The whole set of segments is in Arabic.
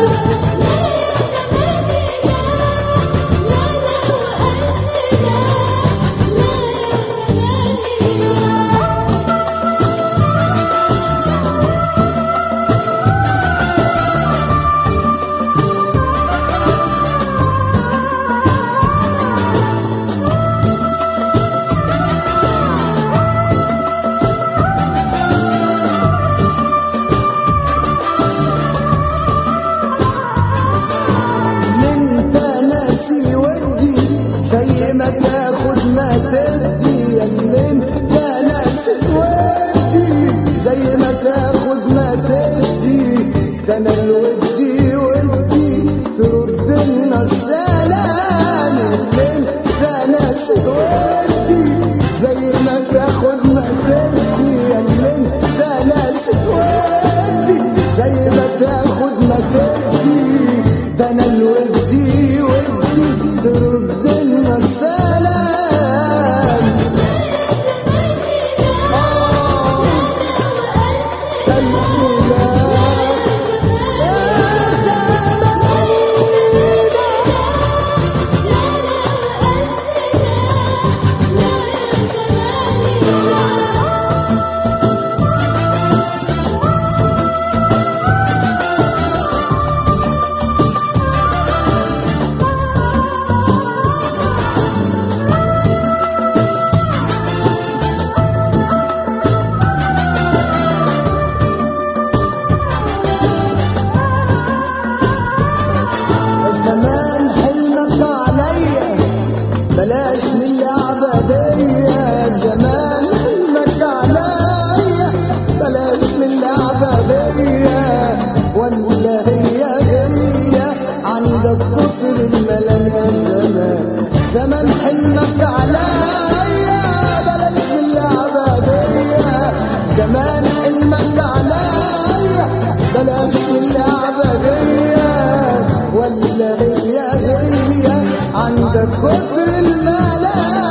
زمن حلمك عليا بلاش من العبادية، زمان حلمك عليا بلاش من العبادية، ولا هي عندك كتر الملل.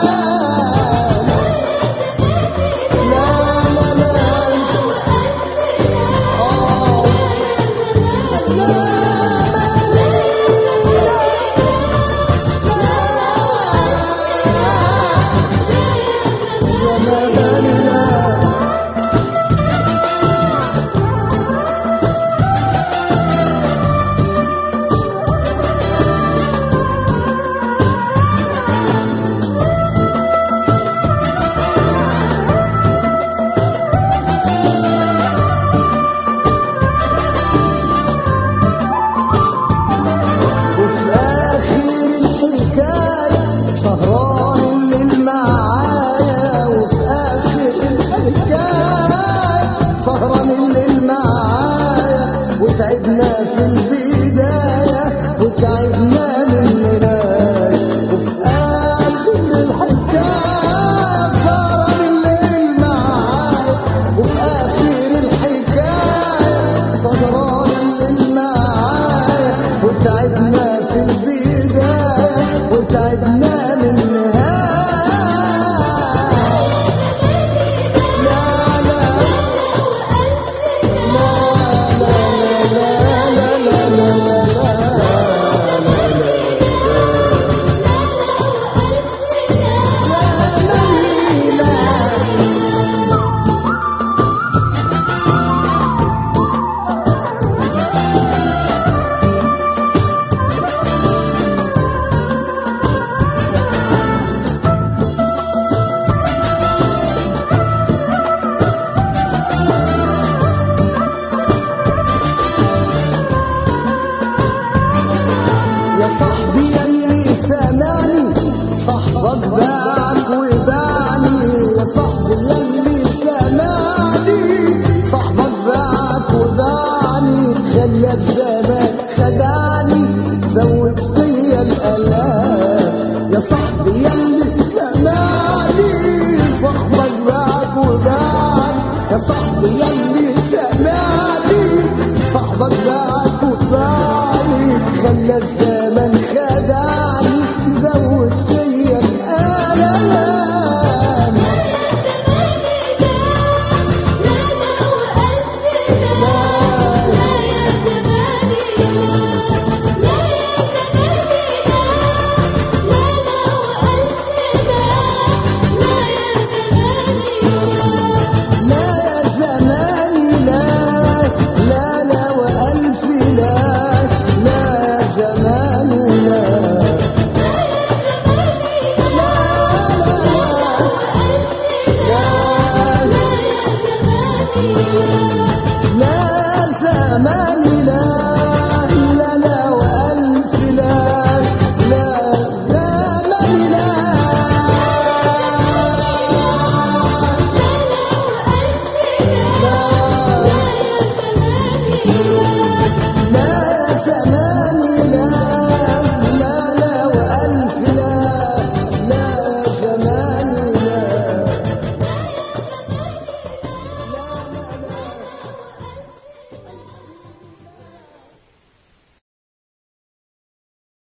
سهران الليل معايا وتعبنا في البداية وتعبنا من النهاية، وفي آخر الحكاية سهران الليل معايا وفي آخر الحكاية سهران الليل معايا وتعبنا في البداية وتعبنا من النهاية. يا صاحبي يلي سامعني صاحبك باعك وباعني، يا صاحبي يلي سامعني صاحبك باعك وباعني، خلى الزمان خدعني زود فيا الآلام. يا صاحبي يلي سامعني صاحبك باعك وباعني، يا صاحبي يلي سامعني صاحبك باعك وباعني، خلى الزمان